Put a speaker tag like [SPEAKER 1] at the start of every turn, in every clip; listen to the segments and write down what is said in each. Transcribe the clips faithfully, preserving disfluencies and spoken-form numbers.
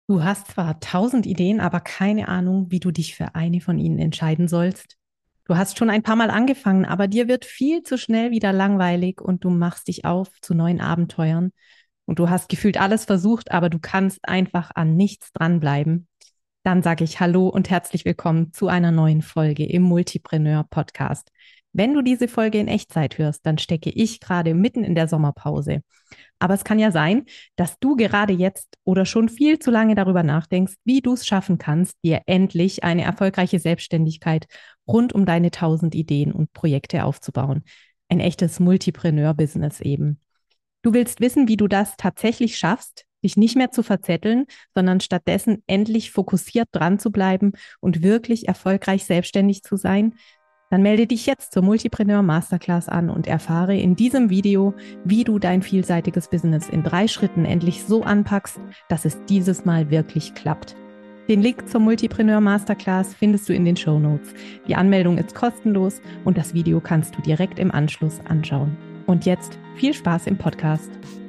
[SPEAKER 1] Du hast zwar tausend Ideen, aber keine Ahnung, wie du dich für eine von ihnen entscheiden sollst. Du hast schon ein paar Mal angefangen, aber dir wird viel zu schnell wieder langweilig und du machst dich auf zu neuen Abenteuern. Und du hast gefühlt alles versucht, aber du kannst einfach an nichts dranbleiben. Dann sage ich Hallo und herzlich willkommen zu einer neuen Folge im Multipreneur Podcast. Wenn du diese Folge in Echtzeit hörst, dann stecke ich gerade mitten in der Sommerpause. Aber es kann ja sein, dass du gerade jetzt oder schon viel zu lange darüber nachdenkst, wie du es schaffen kannst, dir endlich eine erfolgreiche Selbstständigkeit rund um deine tausend Ideen und Projekte aufzubauen. Ein echtes Multipreneur-Business eben. Du willst wissen, wie du das tatsächlich schaffst, dich nicht mehr zu verzetteln, sondern stattdessen endlich fokussiert dran zu bleiben und wirklich erfolgreich selbstständig zu sein? Dann melde dich jetzt zur Multipreneur Masterclass an und erfahre in diesem Video, wie du dein vielseitiges Business in drei Schritten endlich so anpackst, dass es dieses Mal wirklich klappt. Den Link zur Multipreneur Masterclass findest du in den Shownotes. Die Anmeldung ist kostenlos und das Video kannst du direkt im Anschluss anschauen. Und jetzt viel Spaß im Podcast.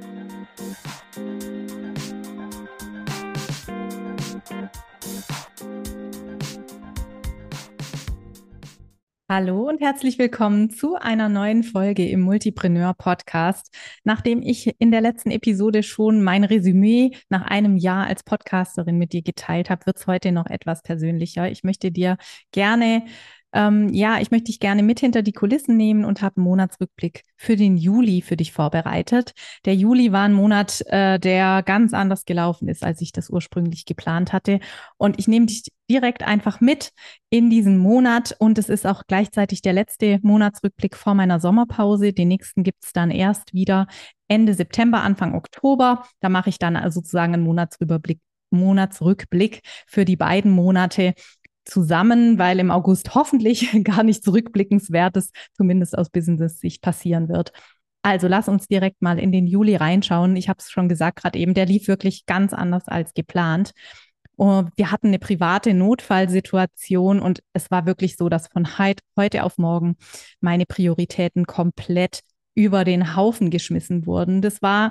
[SPEAKER 1] Hallo und herzlich willkommen zu einer neuen Folge im Multipreneur Podcast. Nachdem ich in der letzten Episode schon mein Resümee nach einem Jahr als Podcasterin mit dir geteilt habe, wird es heute noch etwas persönlicher. Ich möchte dir gerne ähm, ja, ich möchte dich gerne mit hinter die Kulissen nehmen und habe einen Monatsrückblick für den Juli für dich vorbereitet. Der Juli war ein Monat, äh, der ganz anders gelaufen ist, als ich das ursprünglich geplant hatte. Und ich nehme dich direkt einfach mit in diesen Monat und es ist auch gleichzeitig der letzte Monatsrückblick vor meiner Sommerpause. Den nächsten gibt es dann erst wieder Ende September, Anfang Oktober. Da mache ich dann also sozusagen einen Monatsrückblick, Monatsrückblick für die beiden Monate zusammen, weil im August hoffentlich gar nichts Rückblickenswertes, zumindest aus Business-Sicht, passieren wird. Also lass uns direkt mal in den Juli reinschauen. Ich habe es schon gesagt gerade eben, der lief wirklich ganz anders als geplant. Und wir hatten eine private Notfallsituation und es war wirklich so, dass von heute auf morgen meine Prioritäten komplett über den Haufen geschmissen wurden. Das war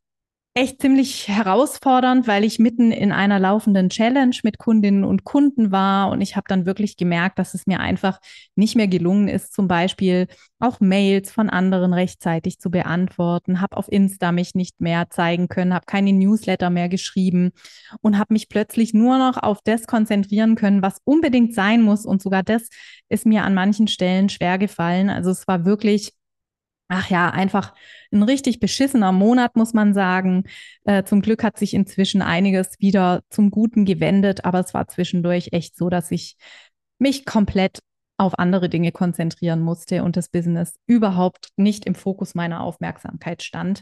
[SPEAKER 1] echt ziemlich herausfordernd, weil ich mitten in einer laufenden Challenge mit Kundinnen und Kunden war und ich habe dann wirklich gemerkt, dass es mir einfach nicht mehr gelungen ist, zum Beispiel auch Mails von anderen rechtzeitig zu beantworten, habe auf Insta mich nicht mehr zeigen können, habe keine Newsletter mehr geschrieben und habe mich plötzlich nur noch auf das konzentrieren können, was unbedingt sein muss und sogar das ist mir an manchen Stellen schwer gefallen. Also es war wirklich Ach ja, einfach ein richtig beschissener Monat, muss man sagen. Äh, zum Glück hat sich inzwischen einiges wieder zum Guten gewendet, aber es war zwischendurch echt so, dass ich mich komplett auf andere Dinge konzentrieren musste und das Business überhaupt nicht im Fokus meiner Aufmerksamkeit stand.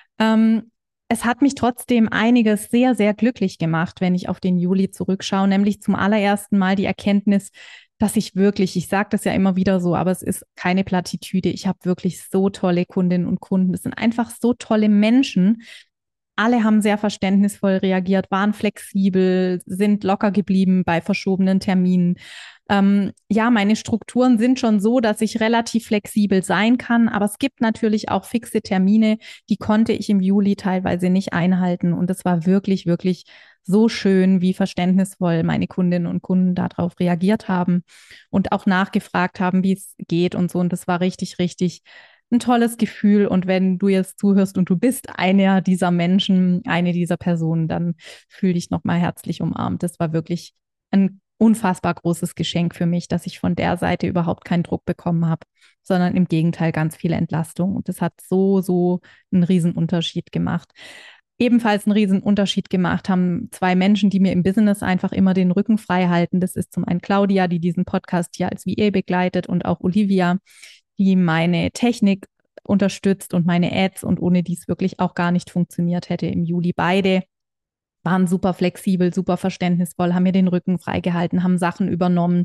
[SPEAKER 1] Ähm, Es hat mich trotzdem einiges sehr, sehr glücklich gemacht, wenn ich auf den Juli zurückschaue, nämlich zum allerersten Mal die Erkenntnis, dass ich wirklich, ich sage das ja immer wieder so, aber es ist keine Plattitüde. Ich habe wirklich so tolle Kundinnen und Kunden. Es sind einfach so tolle Menschen. Alle haben sehr verständnisvoll reagiert, waren flexibel, sind locker geblieben bei verschobenen Terminen. Ähm, ja, meine Strukturen sind schon so, dass ich relativ flexibel sein kann, aber es gibt natürlich auch fixe Termine, die konnte ich im Juli teilweise nicht einhalten. Und es war wirklich, wirklich so schön, wie verständnisvoll meine Kundinnen und Kunden darauf reagiert haben und auch nachgefragt haben, wie es geht und so. Und das war richtig, richtig ein tolles Gefühl. Und wenn du jetzt zuhörst und du bist einer dieser Menschen, eine dieser Personen, dann fühl dich nochmal herzlich umarmt. Das war wirklich ein unfassbar großes Geschenk für mich, dass ich von der Seite überhaupt keinen Druck bekommen habe, sondern im Gegenteil ganz viel Entlastung. Und das hat so, so einen Riesenunterschied gemacht. Ebenfalls einen Riesenunterschied gemacht haben zwei Menschen, die mir im Business einfach immer den Rücken frei halten. Das ist zum einen Claudia, die diesen Podcast hier als V A begleitet und auch Olivia, die meine Technik unterstützt und meine Ads und ohne die es wirklich auch gar nicht funktioniert hätte im Juli. Beide waren super flexibel, super verständnisvoll, haben mir den Rücken freigehalten, haben Sachen übernommen.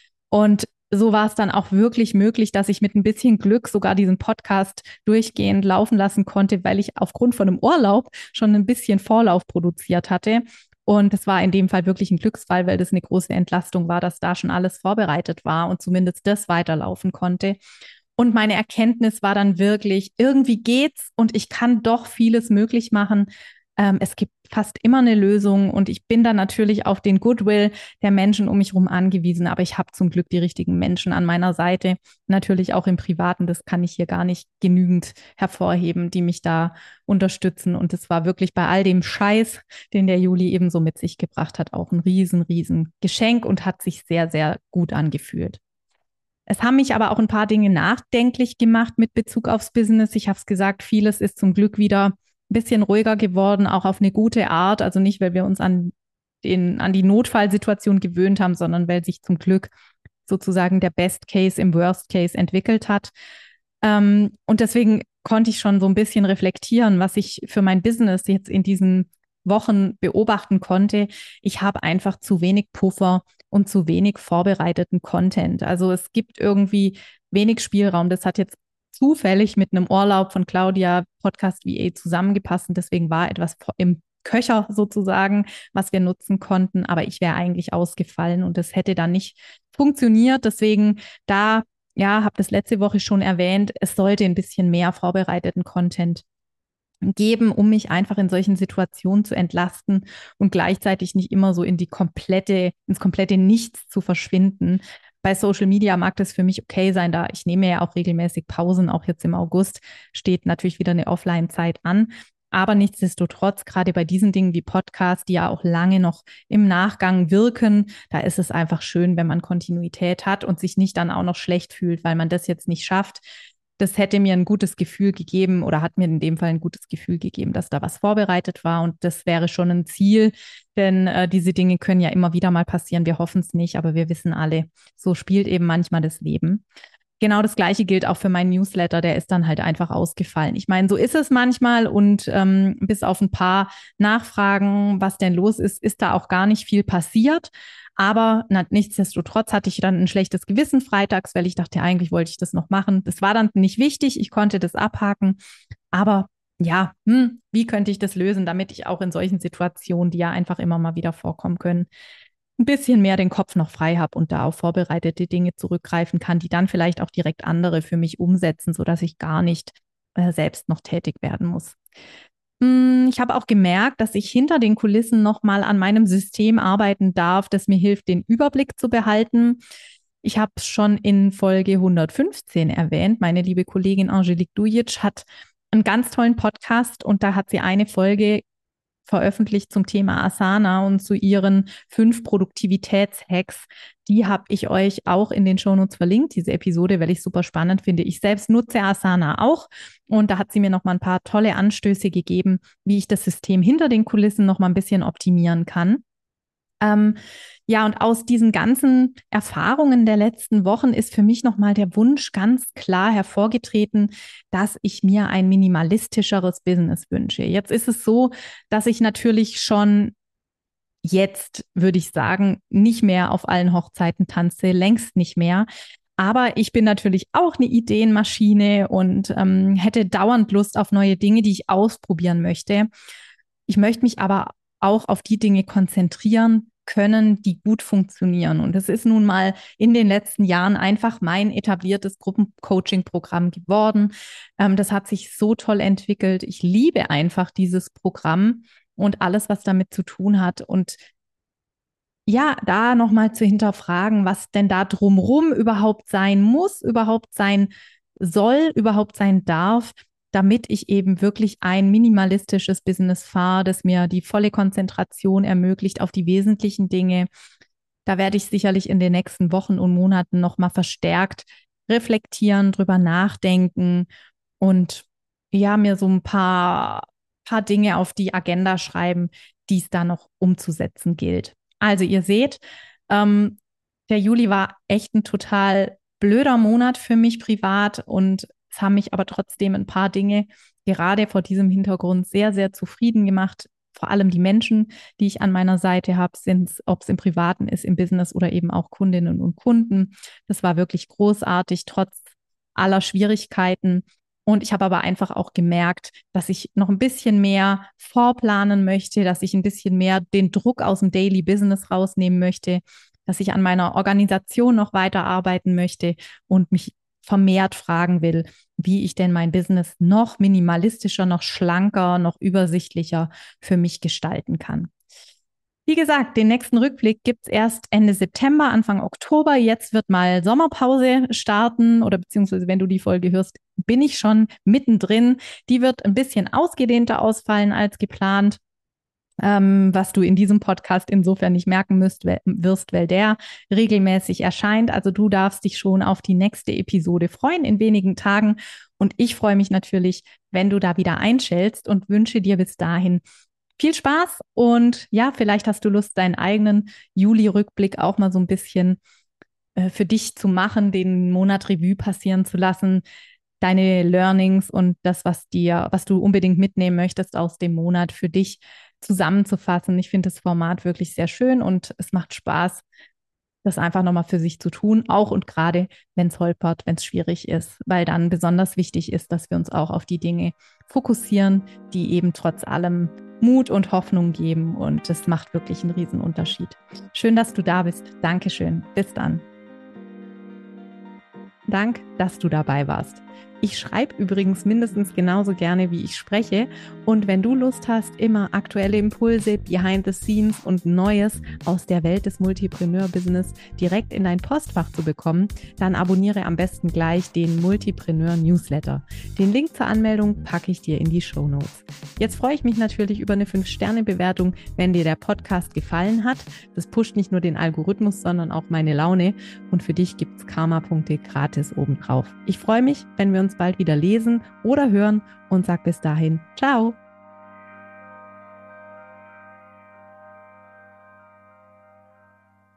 [SPEAKER 1] Und so war es dann auch wirklich möglich, dass ich mit ein bisschen Glück sogar diesen Podcast durchgehend laufen lassen konnte, weil ich aufgrund von einem Urlaub schon ein bisschen Vorlauf produziert hatte. Und es war in dem Fall wirklich ein Glücksfall, weil das eine große Entlastung war, dass da schon alles vorbereitet war und zumindest das weiterlaufen konnte. Und meine Erkenntnis war dann wirklich, irgendwie geht's und ich kann doch vieles möglich machen, Ähm, es gibt fast immer eine Lösung und ich bin dann natürlich auf den Goodwill der Menschen um mich herum angewiesen. Aber ich habe zum Glück die richtigen Menschen an meiner Seite. Natürlich auch im Privaten, das kann ich hier gar nicht genügend hervorheben, die mich da unterstützen. Und es war wirklich bei all dem Scheiß, den der Juli ebenso mit sich gebracht hat, auch ein riesen, riesen Geschenk und hat sich sehr, sehr gut angefühlt. Es haben mich aber auch ein paar Dinge nachdenklich gemacht mit Bezug aufs Business. Ich habe es gesagt, vieles ist zum Glück wieder ein bisschen ruhiger geworden, auch auf eine gute Art. Also nicht, weil wir uns an, den, an die Notfallsituation gewöhnt haben, sondern weil sich zum Glück sozusagen der Best Case im Worst Case entwickelt hat. Ähm, und deswegen konnte ich schon so ein bisschen reflektieren, was ich für mein Business jetzt in diesen Wochen beobachten konnte. Ich habe einfach zu wenig Puffer und zu wenig vorbereiteten Content. Also es gibt irgendwie wenig Spielraum. Das hat jetzt zufällig mit einem Urlaub von Claudia Podcast V A zusammengepasst und deswegen war etwas im Köcher sozusagen, was wir nutzen konnten. Aber ich wäre eigentlich ausgefallen und das hätte dann nicht funktioniert. Deswegen da, ja, habe das letzte Woche schon erwähnt, es sollte ein bisschen mehr vorbereiteten Content geben, um mich einfach in solchen Situationen zu entlasten und gleichzeitig nicht immer so in die komplette, ins komplette Nichts zu verschwinden. Bei Social Media mag das für mich okay sein, da ich nehme ja auch regelmäßig Pausen, auch jetzt im August steht natürlich wieder eine Offline-Zeit an. Aber nichtsdestotrotz, gerade bei diesen Dingen wie Podcasts, die ja auch lange noch im Nachgang wirken, da ist es einfach schön, wenn man Kontinuität hat und sich nicht dann auch noch schlecht fühlt, weil man das jetzt nicht schafft. Das hätte mir ein gutes Gefühl gegeben oder hat mir in dem Fall ein gutes Gefühl gegeben, dass da was vorbereitet war. Und das wäre schon ein Ziel, denn äh, diese Dinge können ja immer wieder mal passieren. Wir hoffen es nicht, aber wir wissen alle, so spielt eben manchmal das Leben. Genau das Gleiche gilt auch für meinen Newsletter, der ist dann halt einfach ausgefallen. Ich meine, so ist es manchmal und ähm, bis auf ein paar Nachfragen, was denn los ist, ist da auch gar nicht viel passiert. Aber na, nichtsdestotrotz hatte ich dann ein schlechtes Gewissen freitags, weil ich dachte, eigentlich wollte ich das noch machen. Das war dann nicht wichtig, ich konnte das abhaken. Aber ja, hm, wie könnte ich das lösen, damit ich auch in solchen Situationen, die ja einfach immer mal wieder vorkommen können, ein bisschen mehr den Kopf noch frei habe und da auf vorbereitete Dinge zurückgreifen kann, die dann vielleicht auch direkt andere für mich umsetzen, sodass ich gar nicht äh, selbst noch tätig werden muss. Mm, Ich habe auch gemerkt, dass ich hinter den Kulissen nochmal an meinem System arbeiten darf, das mir hilft, den Überblick zu behalten. Ich habe es schon in Folge hundertfünfzehn erwähnt. Meine liebe Kollegin Angelique Dujic hat einen ganz tollen Podcast und da hat sie eine Folge veröffentlicht zum Thema Asana und zu ihren fünf Produktivitätshacks. Die habe ich euch auch in den Shownotes verlinkt, diese Episode, weil ich super spannend finde. Ich selbst nutze Asana auch und da hat sie mir noch mal ein paar tolle Anstöße gegeben, wie ich das System hinter den Kulissen noch mal ein bisschen optimieren kann. Ähm, ja, und aus diesen ganzen Erfahrungen der letzten Wochen ist für mich nochmal der Wunsch ganz klar hervorgetreten, dass ich mir ein minimalistischeres Business wünsche. Jetzt ist es so, dass ich natürlich schon jetzt, würde ich sagen, nicht mehr auf allen Hochzeiten tanze, längst nicht mehr. Aber ich bin natürlich auch eine Ideenmaschine und ähm, hätte dauernd Lust auf neue Dinge, die ich ausprobieren möchte. Ich möchte mich aber auch auf die Dinge konzentrieren können, die gut funktionieren. Und das ist nun mal in den letzten Jahren einfach mein etabliertes Gruppencoaching-Programm geworden. Ähm, das hat sich so toll entwickelt. Ich liebe einfach dieses Programm und alles, was damit zu tun hat. Und ja, da nochmal zu hinterfragen, was denn da drumrum überhaupt sein muss, überhaupt sein soll, überhaupt sein darf, damit ich eben wirklich ein minimalistisches Business fahre, das mir die volle Konzentration ermöglicht auf die wesentlichen Dinge. Da werde ich sicherlich in den nächsten Wochen und Monaten nochmal verstärkt reflektieren, drüber nachdenken und ja, mir so ein paar, paar Dinge auf die Agenda schreiben, die es da noch umzusetzen gilt. Also ihr seht, ähm, der Juli war echt ein total blöder Monat für mich privat und es haben mich aber trotzdem ein paar Dinge gerade vor diesem Hintergrund sehr, sehr zufrieden gemacht. Vor allem die Menschen, die ich an meiner Seite habe, sind, ob es im Privaten ist, im Business oder eben auch Kundinnen und Kunden. Das war wirklich großartig, trotz aller Schwierigkeiten. Und ich habe aber einfach auch gemerkt, dass ich noch ein bisschen mehr vorplanen möchte, dass ich ein bisschen mehr den Druck aus dem Daily Business rausnehmen möchte, dass ich an meiner Organisation noch weiterarbeiten möchte und mich vermehrt fragen will, wie ich denn mein Business noch minimalistischer, noch schlanker, noch übersichtlicher für mich gestalten kann. Wie gesagt, den nächsten Rückblick gibt es erst Ende September, Anfang Oktober. Jetzt wird mal Sommerpause starten oder beziehungsweise wenn du die Folge hörst, bin ich schon mittendrin. Die wird ein bisschen ausgedehnter ausfallen als geplant, ähm, was du in diesem Podcast insofern nicht merken müsst, wirst, weil der regelmäßig erscheint. Also du darfst dich schon auf die nächste Episode freuen in wenigen Tagen. Und ich freue mich natürlich, wenn du da wieder einschältst und wünsche dir bis dahin viel Spaß und ja, vielleicht hast du Lust, deinen eigenen Juli-Rückblick auch mal so ein bisschen äh, für dich zu machen, den Monat Revue passieren zu lassen, deine Learnings und das, was dir, was du unbedingt mitnehmen möchtest aus dem Monat für dich zusammenzufassen. Ich finde das Format wirklich sehr schön und es macht Spaß, das einfach nochmal für sich zu tun, auch und gerade, wenn es holpert, wenn es schwierig ist, weil dann besonders wichtig ist, dass wir uns auch auf die Dinge fokussieren, die eben trotz allem Mut und Hoffnung geben und das macht wirklich einen riesen Unterschied. Schön, dass du da bist. Dankeschön. Bis dann. Dank, dass du dabei warst. Ich schreibe übrigens mindestens genauso gerne, wie ich spreche. Und wenn du Lust hast, immer aktuelle Impulse, Behind the Scenes und Neues aus der Welt des Multipreneur-Business direkt in dein Postfach zu bekommen, dann abonniere am besten gleich den Multipreneur-Newsletter. Den Link zur Anmeldung packe ich dir in die Shownotes. Jetzt freue ich mich natürlich über eine fünf Sterne Bewertung, wenn dir der Podcast gefallen hat. Das pusht nicht nur den Algorithmus, sondern auch meine Laune. Und für dich gibt es Karma-Punkte gratis obendrauf. Ich freue mich, wenn wir uns bald wieder lesen oder hören und sag bis dahin, ciao.